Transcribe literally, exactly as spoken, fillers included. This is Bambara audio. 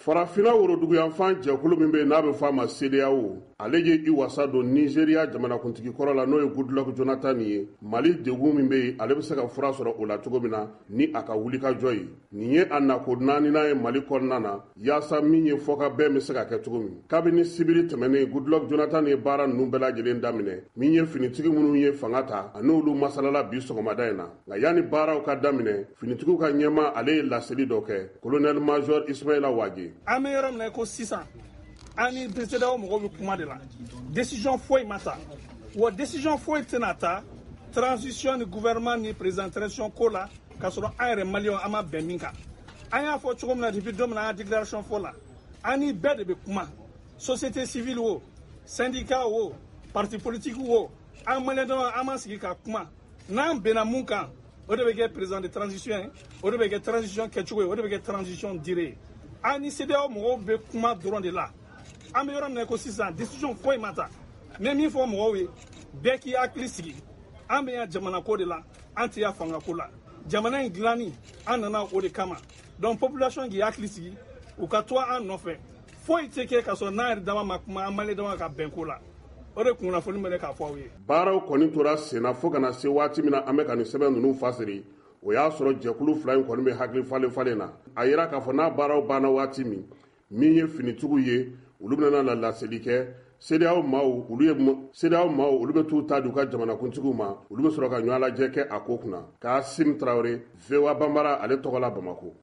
Farafina woroduguyanfan jɛkulu min bɛ n'a bɛ fɔ a ma C E D E A O ale ye i wasa don Nizeriya jamanakuntigi kɔrɔ la n'o ye Goodluck Jonathan ye Mali degun min bɛ yen ale bɛ se ka fura sɔrɔ o la cogo min na ni a ka wulikajɔ ye nin ye a nako naaninan ye Mali kɔnɔna na yaasa min ye fɔka bɛɛ bɛ se ka kɛ cogo min kabini sibiri tɛmɛnen Goodluck Jonathan ye baara ninnu bɛɛ lajɛlen daminɛ min ye finitigi minnu ye fanga ta a n'olu masalala bi sɔgɔmada in na nka yanni baaraw ka daminɛ finitigiw ka ɲɛma ale ye laseli dɔ kɛ Colonel Major Ismaila Waje an bɛ yɔrɔ min na ko sisan an ni C E D E A O mɔgɔw bɛ kuma de la décision foyi ma ta wa décision foyi tɛna ta transition ni gouvernement ni président transition ko la ka sɔrɔ an yɛrɛ maliyɛnw an ma bɛn min kan an y'a fɔ cogo min na depuis don min na an ka déclaration fɔ la an ni bɛɛ de bɛ kuma société civile o syndicat o parti politique o an maliyɛn dama an ma sigi ka kuma n'an bɛnna mun kan o de bɛ kɛ président de transition ye o de bɛ kɛ transition kɛcogo ye o de bɛ kɛ transition durée ye an ni C E D E A O mɔgɔw bɛ kuma dɔrɔn de la an bɛ yɔrɔ min na ko sisan décision foyi ma ta mɛ min fɔ mɔgɔw ye bɛɛ k'i hakili sigi an bɛ yan jamana ko de la an tɛ yan fanga ko la jamana in dilanni an nana o de kama donc population k'i hakili sigi u ka to an nɔfɛ foyi tɛ kɛ ka sɔrɔ n'an yɛrɛ dama ma kuma an maliyɛn dama ka bɛn ko la o de kunnafoni bɛ ne k'a fɔ aw ye. baaraw kɔni tora senna fo kana se waati min na an bɛ ka nin sɛbɛn ninnu fasiri o y'a sɔrɔ jɛkulu fila in kɔni bɛ hakili falen falen na a yira k'a fɔ n'a baaraw banna waati min min ye finitigiw ye olu bɛna na laseli kɛ C E D E A O maaw olu ye C E D E A O maaw olu bɛ t'u ta di u ka jamanakuntigiw ma olu bɛ sɔrɔ ka ɲɔgɔn lajɛ kɛ a ko kunna Kasim Traoré V O A Banbara ale tɔgɔ la Bamako.